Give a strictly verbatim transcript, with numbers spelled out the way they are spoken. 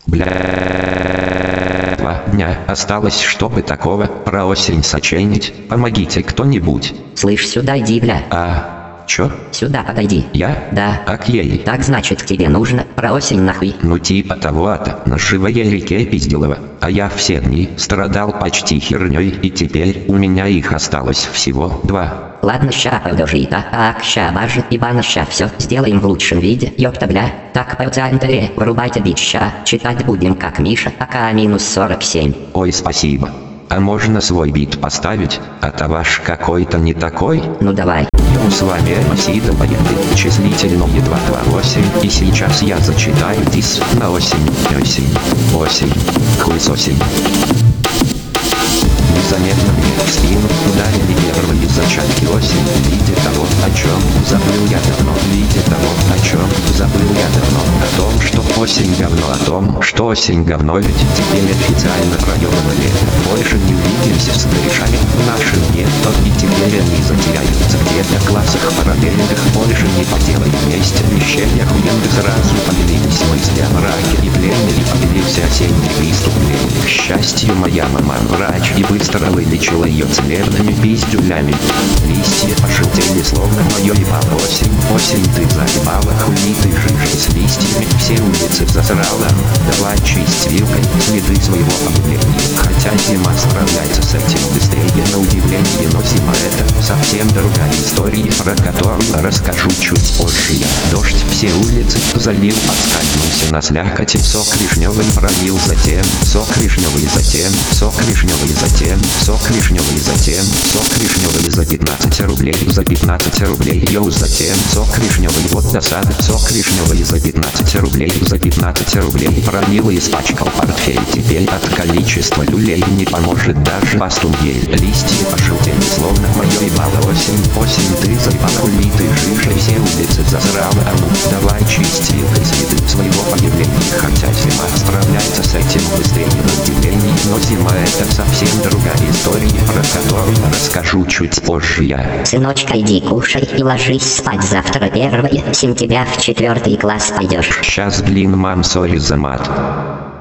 Бля, два дня осталось, чтобы такого про осень сочинить. Помогите кто-нибудь. Слышь, сюда иди, бля. А, чё? Сюда подойди. Я? Да. Окей. Так значит тебе нужно про осень нахуй. Ну типа того-то, на живой реке Пиздилова. А я все дни страдал почти херней, и теперь у меня их осталось всего два. Ладно, ща подожди, так, ща бажа, ибана, ща все сделаем в лучшем виде, ёпта, бля. Так, по центре, вырубайте бич, ща, читать будем как Миша, АК минус сорок семь. Ой, спасибо. А можно свой бит поставить, а то ваш какой-то не такой? Ну давай. Йоу, с вами Эмасида, военный, числительное два два восемь, и сейчас я зачитаю дис на осень, осень, осень, хуй осень. Незаметно мне в спину ударили первые зачатки осени. В виде того, о чем забыл я давно. В виде того, о чем забыл я давно. О том, что осень говно. О том, что осень говно. Ведь теперь официально проебано лето. Больше не увидимся с корешами в нашем гетто. И теперь они затеряются где-то в классах параллельных. Больше не поделаем вместе вещей охуенных. Сразу появились мысли о мраке и племени. Появился осенний преступление. К счастью, моя мама врач и быстро вылечила ее целебными пиздюлями. Листья пожелтели, словно мое ебало. Осень, осень, ты заебала, хули ты жижи с листьями. Все улицы засрала. Давай чисть вилкой следы своего появления. Хотя зима справляется с этим быстрее, на удивление, но зима это совсем другая история, про которую расскажу чуть позже я. Дождь все улицы залил, подскользнулся на слякоти. Сок вишневый пролил, затем сок вишневый, затем сок вишневый, затем сок вишневый, затем сок вишневый за пятнадцать рублей, за пятнадцать рублей, йоу, затем сок вишневый, вот досада, сок вишневый за пятнадцать рублей, за пятнадцать рублей, пролил и испачкал портфель. Теперь от количества люлей не поможет даже пастунгель. Листья пожелтели, словно мое ебало. Осень, осень, ты заебала, хули ты жижа, все улицы засрала. А ну, давай чисть вилкой следы своего появления. Хотя зима справляется с этим быстрее, на удивление, но зима это совсем другая история, про которую расскажу чуть позже я. Сыночка, иди кушай и ложись спать, завтра первое сентября в четвертый класс пойдешь. Сейчас, блин, мам, сори за мат.